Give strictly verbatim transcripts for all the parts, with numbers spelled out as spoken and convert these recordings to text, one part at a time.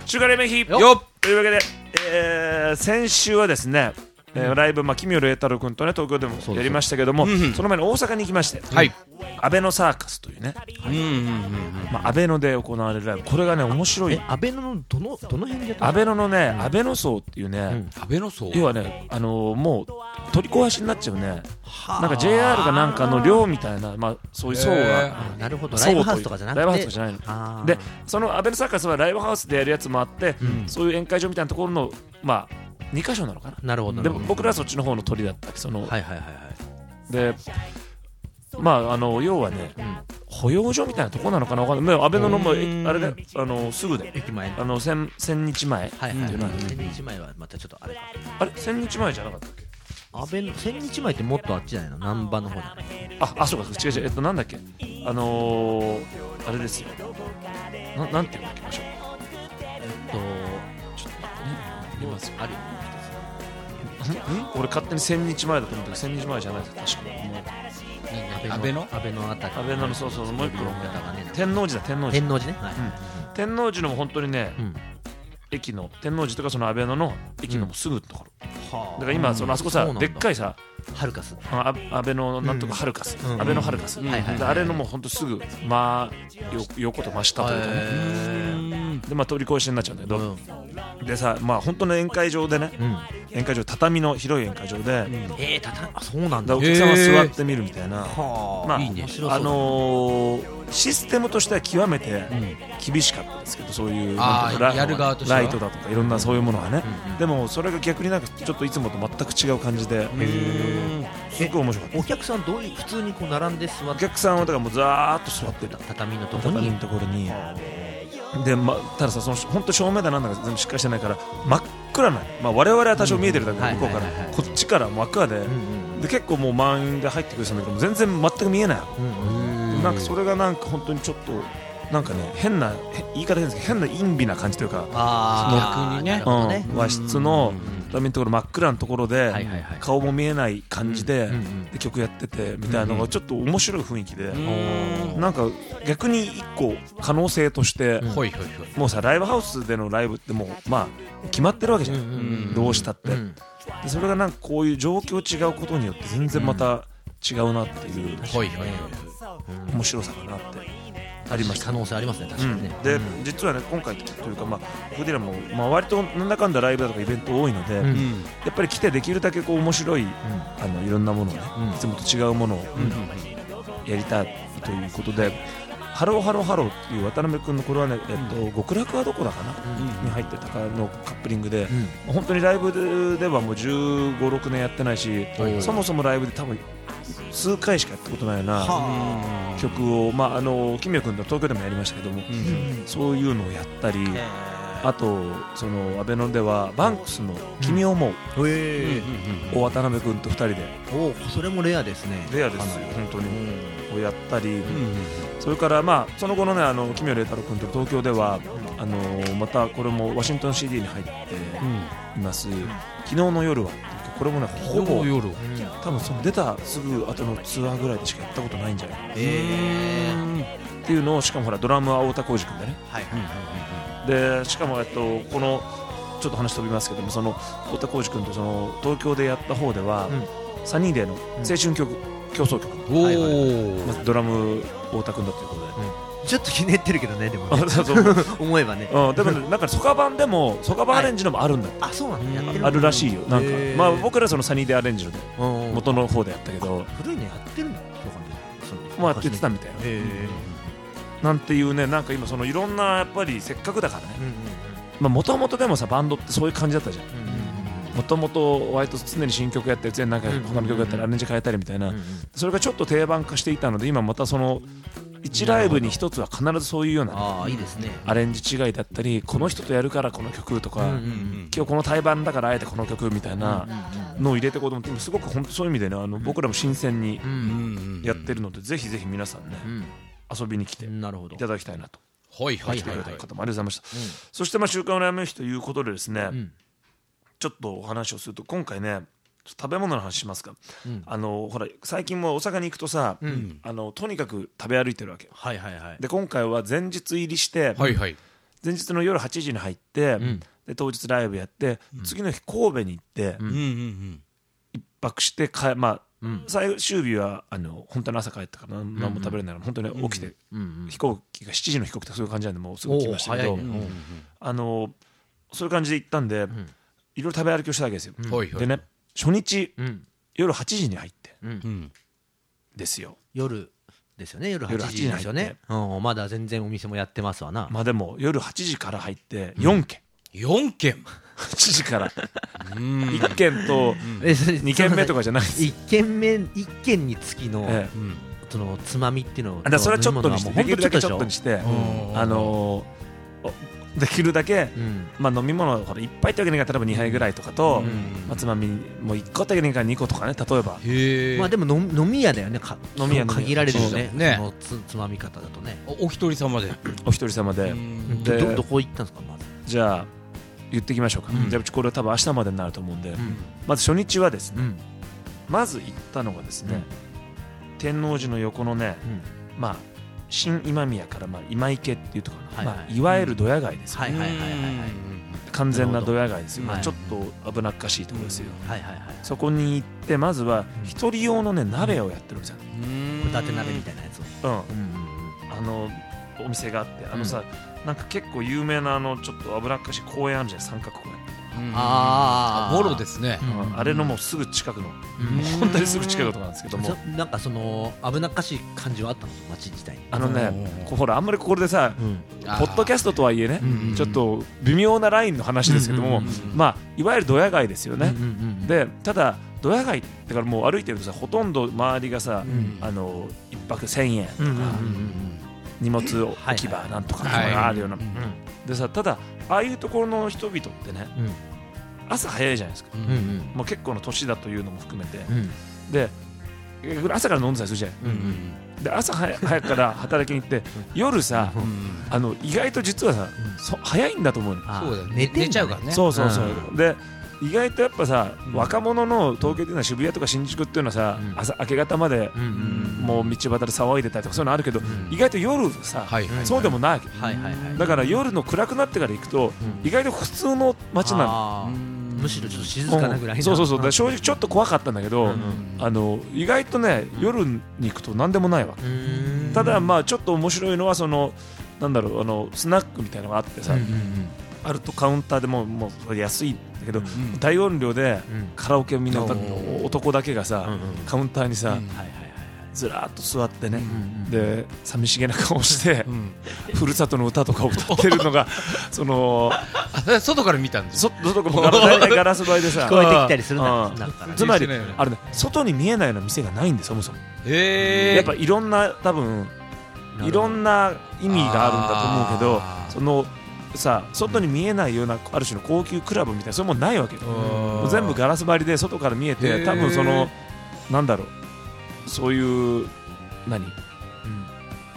週刊黎明日よっというわけで、えー、先週はですね、えー、ライブ、まあ、奇妙麗太郎君とね東京でもやりましたけども、 そ, その前に大阪に行きまして、 はい、 アベノサーカスというね、 うんうんうんうん、 まあ、アベノで行われるライブ、これがね面白い。 えアベノのどのどの辺でやったの？ アベノのね、アベノ層っていうね、うん、 アベノ層、 要はね、あのー、もう取り壊しになっちゃうね、なんか ジェイアール かなんかの寮みたいな、まあ、そういう層が、 なるほど、ライブハウスとかじゃなくて、 ライブハウスとかじゃないので、そのアベノサーカスはライブハウスでやるやつもあって、うん、そういう宴会場みたいなところの、まあ、にかしょなのかな。 なるほど。 で僕らはそっちの方の鳥だったその、 はいはいはいはい、 で、まあ、あの要はね、うん、保養所みたいなところなのかな、わかんない。アベノのもあれで、あのすぐで駅前、 あの千千日前っていうのは、 千日前はまたちょっとあれか、 あれ千日前じゃなかったっけ？ アベノ千日前ってもっとあっちじゃないの？難波の方じゃない？ ああ、そうか、違う違う、えっとなんだっけ、あのー、あれですよ、ななんていうの、行きましょう。 えっとちょっと待ってね、 見ますよ、 あるよ俺勝手に千日前だと思ったけど千日前じゃないです、確かに。 アベノアベノあたり、 アベノの、そうそう、もう一個の天王寺だ、天王寺天王寺ね、はい、 うん、天王寺のも本当にね、うん、駅の天王寺とかそのアベノの駅のもすぐのところ、うん、だから今そのあそこさ、でっかいさハルカス、 あアベノなんとかハルカス、アベノハルカス、あれのもう本当すぐまあ横と真下というかね、でまあ取り越しになっちゃうんだけど、うん、でさ、まあ本当の宴会場でね、うん、宴会場、畳の広い宴会場で、うん、 えー、畳、あ、そうなんだ、 お客さんは座ってみるみたいな、 まあ、いいね、あのーシステムとしては極めて厳しかったですけど、そういうラ, やる側としてはライトだとかいろんなそういうものがね、うんうん、でもそれが逆になんかちょっといつもと全く違う感じで、すごく面白かった。 お客さんどういう普通にこう並んで座って、 お客さんはだからもうザーッと座ってた畳のところに、 畳のところにで、ま、たださ、その本当照明だなんだか全部しっかりしてないから真っ暗な、まあ、我々は多少見えてるだけど、向こうからこっちから真っ暗で、うんうん、で結構もう満員で入ってくる人もいるけど全然全く見えない、うんうん、なんかそれがなんか本当にちょっとなんかね、変な言い方変ですけど変な陰微な感じというか、 逆にね、 うん、和室の畳のところ真っ暗なところで顔も見えない感じで曲やっててみたいなのがちょっと面白い雰囲気で、なんか逆に一個可能性としてもうさ、ライブハウスでのライブってもうまあ決まってるわけじゃん、どうしたって。でそれがなんかこういう状況違うことによって全然また違うなっていう面白さかなってありました。 可能性ありますね、確かにね、 うん、で、うん、実はね今回というか、まあ、フーディラも、まあ、割となんだかんだライブだとかイベント多いので、うん、やっぱり来てできるだけこう面白い、うん、あのいろんなものをね、うん、いつもと違うものを、うん、やりたいということで、ハローハローハローっていう渡辺君のこれはね、えっと、極楽はどこだかな、うん、に入ってたかのカップリングで、うん、本当にライブではもうじゅうご、ろくねんやってないし、そもそもライブで多分数回しかやったことないような曲を、まあ、あのキミヨ君と東京でもやりましたけども、うん、そういうのをやったり、あとそのアベノではバンクスの「君を思う」を渡辺君とふたりで、 おそれもレアですね。 レアですよ本当に、をやったり、それからまあその後のね、あの奇妙麗太郎君と東京ではあのまたこれもワシントン シーディー に入っています、昨日の夜は、これもねほぼ多分その出たすぐ後のツアーぐらいでしかやったことないんじゃないかなっていうのを、しかもほらドラムは太田浩司君でね、でしかもえっとこのちょっと話飛びますけども、その太田浩司君とその東京でやった方では、うん、サニーデーの青春曲、うん、競争曲、はいはいはい、まずドラム太田君だということで、 うん、ちょっとひねってるけどね、でもね思えばね、 うん、でもね、なんかソカバンでもソカバンアレンジのもあるんだって、 はい、あ、そうなんだ、やってるあるらしいよ。なんか、まあ、僕らそのサニーデーアレンジので元の方でやったけど、 古いね、やってるんだ、 まあやってたみたいな、なんていうね、なんか今そのいろんなやっぱりせっかくだからね、もともとでもさバンドってそういう感じだったじゃん。もともと割と常に新曲やって全然なんか他の曲やったりアレンジ変えたりみたいな、それがちょっと定番化していたので、今またそのいちライブにひとつは必ずそういうような、ね、 あ、いいですね、 アレンジ違いだったり、この人とやるからこの曲とか、うんうんうん、今日この対バンだからあえてこの曲みたいなのを入れていこうと思って、すごく本当そういう意味でね、あの僕らも新鮮にやってるので、ぜひぜひ皆さんね、うん、遊びに来ていただきたいなと。 はいはいはいはい、 来てくれた方もありがとうございました、うん、そしてまあ週刊悩む日ということでですね、うん、ちょっとお話をすると、今回ね食べ物の話しますか、うん、あのほら最近も大阪に行くとさ、うん、あのとにかく食べ歩いてるわけ、 はいはいはい、 で今回は前日入りして、 はいはい、 前日の夜はちじに入って、うん、で当日ライブやって、うん、次の日神戸に行って、うん、一泊してか、まあうん、最終日はあの本当に朝帰ったから何も食べれないの、うん、本当に起きて、うん、飛行機がしちじの飛行機とかそういう感じなんでもうすぐ来ましたけど、ね、あのそういう感じで行ったんで、うん、いろいろ食べ歩きをしたわけですよ、うん、でね初日、うん、夜はちじに入って、うん、ですよ夜ですよね夜はちじですよね、うん、まだ全然お店もやってますわな。 まあでも夜はちじから入ってよんけん、 うん、よんけんはちじからいっけんとにけんめとかじゃないです。 いっけんめいっけんにつきの、ええ、そのつまみっていうのをだそれはちょっとにしてできるだけちょっとにしてあのー、できるだけ、うんまあ、飲み物ほらいっぱいってわけにいかない例えばにはいぐらいとかと、うんまあ、つまみもういっこってわけにいかないにことかね例えばへまあでも飲み屋だよねか飲み屋限られるよねねその つ, つまみ方だとねお, お一人様でお一人様でで ど, どこ行ったんですかまずじゃあ言ってきましょうか、うん、じゃあうちこれ多分明日までになると思うんで、うん、まず初日はですね、うん、まず行ったのがですね、うん、天王寺の横のね、うん、まあ新今宮からまあ今池っていうところ、はいはいまあ、いわゆるドヤ街ですよね、完全なドヤ街ですよ、まあ、ちょっと危なっかしいところですよ、はいはいはい、そこに行ってまずは一人用のね鍋をやってるんですよ、 ホタテ鍋みたいなやつを、うんうんうん、 あのお店があってあのさ、うん、なんか結構有名なあのちょっと危なっかしい公園あるじゃない三角公園、 うん、ああボロですね、 うん、あれのもうすぐ近くの、うん、本当にすぐ近くのところなんですけどもなんかその危なっかしい感じはあったの街自体にあのねほらあんまりこれでさ、うん、ポッドキャストとはいえね、うん、ちょっと微妙なラインの話ですけども、うんうんうん、まあいわゆるドヤ街ですよね、うんうんうん、でただドヤ街ってからもう歩いてるとさほとんど周りがさ、うん、あの一泊せんえんとか、うんうんうんうん荷物置き場なんとかがあるような、はいはい、でさただああいうところの人々ってね、うん、朝早いじゃないですか、うんうん、もう結構の年だというのも含めて、うん、で朝から飲んでたりするじゃない、うんうん、で朝早くから働きに行って夜さ、うん、あの意外と実はさ、うん、そ早いんだと思うの。 そうだよね、寝ちゃうからね。 そうそうそう、うん、で意外とやっぱさ、うん、若者の東京っていうのは渋谷とか新宿っていうのはさ、うん、朝明け方まで、うん、もう道端で騒いでたりとかそういうのあるけど、うん、意外と夜さ、はいはいはい、そうでもないわけ、はいはいはい、だから夜の暗くなってから行くと、うん、意外と普通の街なの。 むしろちょっと静かなぐらいの、 そうそうそうだ正直ちょっと怖かったんだけど、うん、あの意外とね夜に行くと何でもないわけ。ただまあちょっと面白いのはそのなんだろうあのスナックみたいなのがあってさ、うんうんうん、あるとカウンターでももう安いんだけど、うん、大音量でカラオケをみんな歌って、うん、男だけがさ、うんうん、カウンターにさ、うんはいはいはい、ずらーっと座ってね、うんうん、で寂しげな顔して、うん、ふるさとの歌とかを歌ってるのがその外から見たんですよ。 外から大体ガラス張りでさ聞こえてきたりするんだ。 つまりあれ、ね、外に見えないような店がないんでそもそも。へーやっぱいろんな多分いろんな意味があるんだと思うけどそのさ外に見えないようなある種の高級クラブみたいなそういうもんないわけよ。全部ガラス張りで外から見えて多分そのなんだろうそういう何、うん、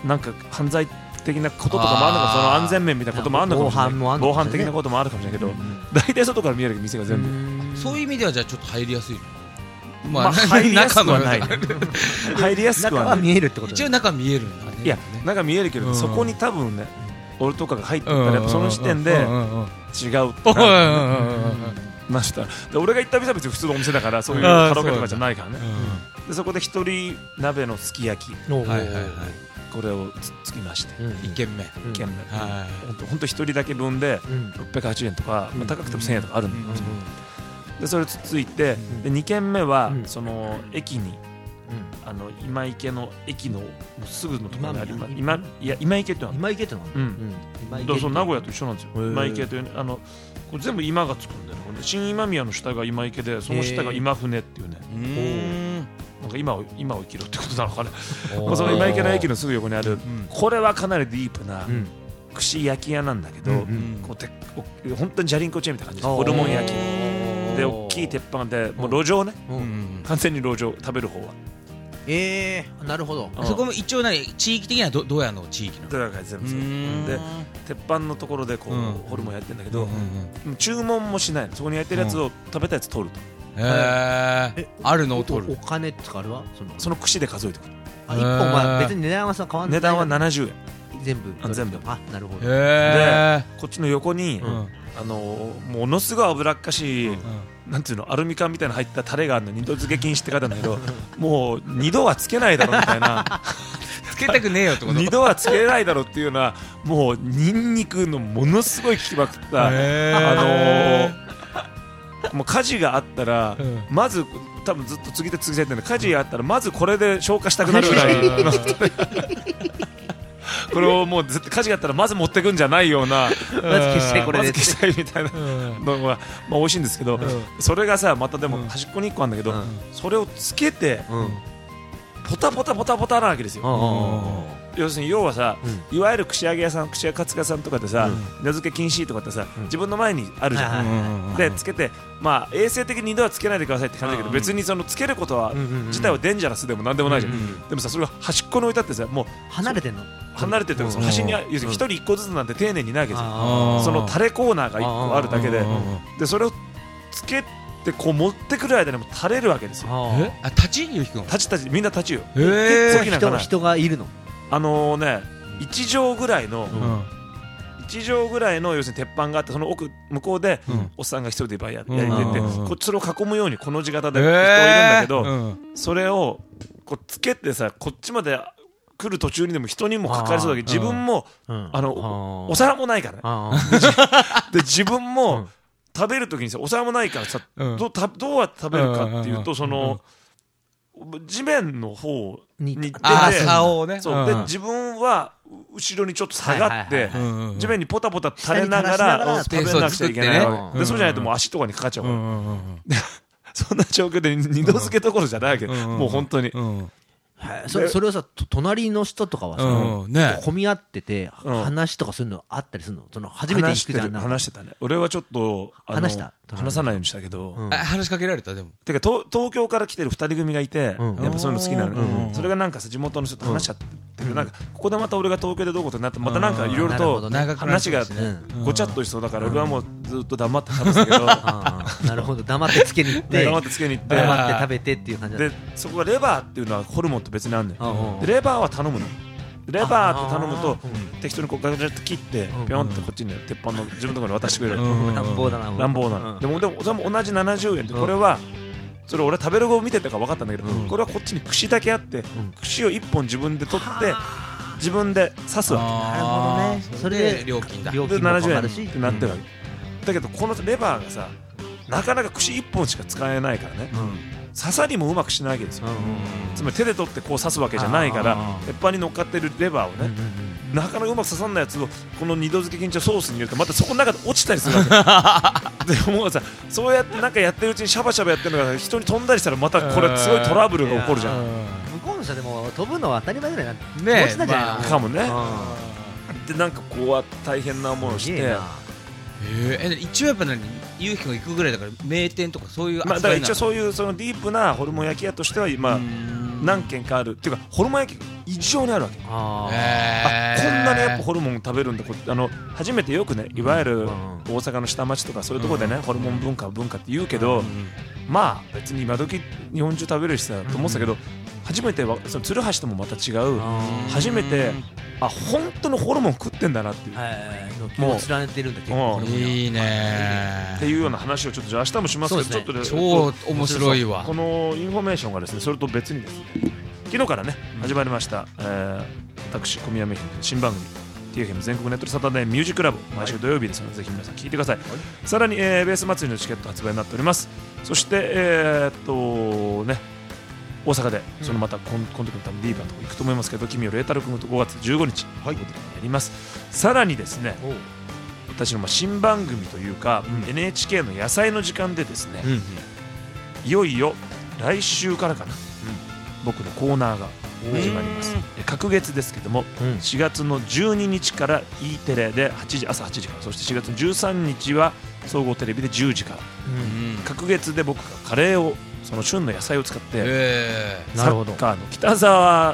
なんか犯罪的なこととかもあるのかその安全面みたいなこともあるのかもしれない。防犯もあるのかもしれない。防犯的なこともあるかもしれないけど、うん、大体外から見える店が全部そういう意味ではじゃあちょっと入りやすい。 まあ、入りやすくはない入りやすくはない。 中は見えるってこと。 一応中見えるんだね。 いや中見えるけど、うん、そこに多分ね俺とかが入ってたらやっぱその時点で違うってなしたで俺が行った店は別に普通のお店だからそういうカラオケとかじゃないからね。でそこで一人鍋のすき焼きこれをつつきましていっけんめいっけんめほんと一人だけ分でろっぴゃくはちじゅうえんとか、まあ、高くてもせんえんとかあるんだよ。でそれつついてでにけんめはその駅にあの今池の駅のすぐのところにあります今いや今池ってのは今池ってのはうんだからその名古屋と一緒なんですよ。今池というあのこれ全部今がつくんだよね。新今宮の下が今池でその下が今船っていうねなんか今を今を生きろってことなのかね。まあその今池の駅のすぐ横にあるこれはかなりディープな串焼き屋なんだけどこうて本当にジャリンコチェーンみたいな感じです。ホルモン焼きで大きい鉄板でもう路上ね完全に路上食べる方はえー、なるほど。 そこも一応何地域的にはどどうやの地域なの？ どうやか全部そうで鉄板のところでこう、うん、ホルモンやってるんだけど、うんうんうん、注文もしないの。そこに焼いてるやつを、うん、食べたやつ取ると。 へーえあるのを取る。 お金とかあるわそのその串で数えてくる。 あいっぽんまあ別に値段はさ変わんない。 値段はななじゅうえん全部全部あなるほどでこっちの横にあのものすごい脂っかしいなんていうのアルミ缶みたいな入ったタレがあるの二度漬け禁止って書いてあるんだけどもう二度はつけないだろみたいなつけたくねえよってこと二度はつけないだろっていうようなもうニンニクのものすごい効きまくったあのー、もう火事があったら、うん、まず多分ずっと次で次でって火事があったらまずこれで消化したくなるぐらいのこれをもう絶対火事があったらまず持ってくんじゃないようなまず消したいこれでまず消したいみたいなのがまあ美味しいんですけど、うん、それがさまたでも端っこにいっこあるんだけど、うん、それをつけて、うん、ポタポタポタポタなわけですよ、うん、要するに要はさ、うん、いわゆる串揚げ屋さん串揚げカツカツさんとかでさ、うん、値付け禁止とかってさ、うん、自分の前にあるじゃん、うん、でつけてまあ衛生的に二度はつけないでくださいって感じだけど、うん、別にそのつけることは、うん、自体はデンジャラスでもなんでもないじゃん、うん、でもさそれが端っこに置いてあってさもう離れてんの離れてると端に要するに一人一個ずつなんて丁寧にないわけですよそのタレコーナーが一個あるだけででそれをつけでこう持ってくる間にも垂れるわけですよ。 えあ立ちゆうきくん立ち立ちみんな立ちよ。 えー、人, 人がいるのあのー、ね一畳ぐらいの、うん、一畳ぐらいの要するに鉄板があってその奥向こうで、うん、おっさんが一人でいっぱいやってて、うん、こっちそれを囲むようにこの字型で人いるんだけど、えーうん、それをこうつけてさこっちまで来る途中にでも人にもかかりそうだけど自分も、うん、あのお皿もないからねで自分も、うん食べるときにさお皿もないからさ、うん、ど, うたどうやって食べるかっていうと、うん、その、うん、地面の方に出てあ竿をねそう、うん、で自分は後ろにちょっと下がって、はいはいはい、地面にポタポタ垂れながら食べなくちゃいけないわけ、ね、でそうじゃないともう足とかにかかっちゃうから、うんうんうん、そんな状況で二度漬けどころじゃないわけ、うん、もう本当に、うんうんそ, それをさ隣の人とかはさ、うんね、混み合ってて、うん、話とかするのあったりするのその初めて行くじゃん話してたね俺はちょっと話した話さないようにしたけど、 うん、話しかけられたでもてか東東京から来てるふたり組がいて、うん、やっぱそういうの好きなの、うんうん、それがなんかさ地元の人と話しちゃって、うん、なんかここでまた俺が東京でどういうことになってまたなんかいろいろと話がごちゃっとしそうだから俺はもうずっと黙って食べてたけどなるほど黙ってつけに行って黙ってつけに行って黙って食べてっていう感じでそこがレバーっていうのはホルモンと別にあるんだよでレバーは頼むのレバーって頼むと適当にこうガチャッと切ってピョンってこっちに鉄板の自分のところに渡してくれる乱暴だな乱暴なでもでもそれも同じななじゅうえんでこれはそれ俺食べログを見てたから分かったんだけどこれはこっちに串だけあって串をいっぽん自分で取って自分で刺すわけなるほどねそれで料金だでななじゅうえんってなってるわけだけどこのレバーがさなかなか串いっぽんしか使えないからね刺さりもうまくしないわけですよ、うんうんうん、つまり手で取ってこう刺すわけじゃないから鉄板に乗っかってるレバーをね、うんうんうん、なかなかうまく刺さんないやつをこの二度漬け緊張ソースに入れるとまたそこの中で落ちたりするわけでもうさそうやってなんかやってるうちにシャバシャバやってるのが人に飛んだりしたらまたこれすごいトラブルが起こるじゃん向こうの人でも飛ぶのは当たり前ぐらいなね落ちたじゃない、まあ、かもねでなんかこうは大変な思いをしてえー、一応やっぱ何ゆうきくんが行くぐらいだから名店とかそういうまあだから一応そういうそのディープなホルモン焼き屋としては今何軒かあるっていうかホルモン焼き異常にあるわけああこんなにやっぱホルモン食べるんだあの初めてよくねいわゆる大阪の下町とかそういうところでねホルモン文化は文化って言うけどまあ別に今時日本中食べるしさと思ってたけど初めてはその鶴橋ともまた違う初めてあ本当のホルモン食ってんだなっていうもう連ねてるんだけどいいねっていうような話をちょっとじゃあ明日もしますけどちょっと超面白いわこのインフォメーションがですねそれと別にですね昨日からね始まりました私小宮山姫新番組 ティーエフエム 全国ネットサタデーミュージックラブ毎週土曜日ですのでぜひ皆さん聞いてくださいさらにベース祭りのチケット発売になっておりますそしてえっとね大阪でそのまたこの時の多分リーバーとか行くと思いますけど君より栄太郎君とごがつじゅうごにちやりますさらにですね私の新番組というか エヌエイチケー の野菜の時間でですねいよいよ来週からかな僕のコーナーが始まります隔月ですけどもしがつのじゅうににちから E テレではちじ朝はちじからそしてしがつのじゅうさんにちは総合テレビでじゅうじから隔月で僕がカレーをその旬の野菜を使ってサッカーの北澤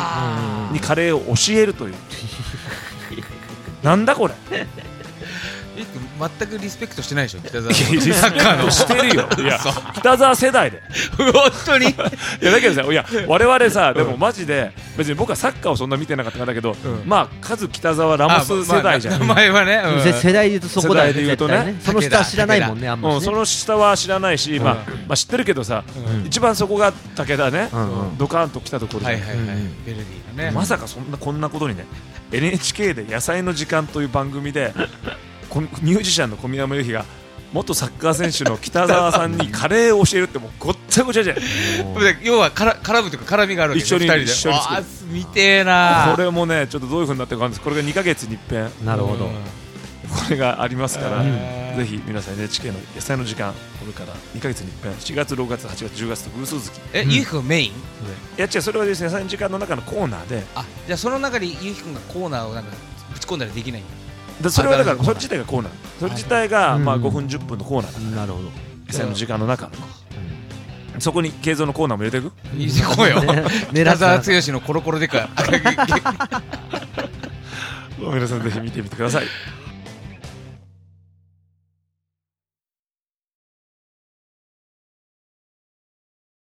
さんにカレーを教えるというなんだこれ全くリスペクトしてないでしょ北澤リスペクトしてるよ。いや北澤世代で本当にいやだけどさ、いや我々さ、でもマジで別に僕はサッカーをそんな見てなかったんだけど、まあカズ北澤ラモス世代じゃん。 名前はね、 世代で言うとそこだよね。 世代で言うとね、 その下は知らないもんね、あんまり。 その下は知らないし、まあ知ってるけどさ、一番そこが武田ね、ドカーンと来たところで、 ベルディのね、 まさかそんなこんなことにね、エヌエイチケー で野菜の時間という番組でミュージシャンの小宮山由紀が元サッカー選手の北澤さんにカレーを教えるってもうごっちゃごちゃじゃん。 要はから絡むというか絡みがあるわけ一緒にふたりで一緒に作る。 あー見てえな。 これもねちょっとどういう風になってるかわかんないです。これがにかげつに一遍、 なるほど、 これがありますから、ぜひ皆さん エヌエイチケー の野菜の時間、これからにかげつに一遍、しがつろくがつはちがつじゅうがつと偶数月。 え、ゆうきくんメイン？いや違う、それはですね、野菜の時間の中のコーナーで、 あ、じゃあその中にゆうきくんがコーナーをなんかぶち込んだりできないんだ。 でそれはだからそれ自体がコーナー、それ自体がまあごふんじゅっぷんのコーナーだ。 なるほど。 野菜の時間の中のそこに継続のコーナーも入れていく。 入れてこいよ。北澤剛のコロコロでか。 皆さんぜひ見てみてください。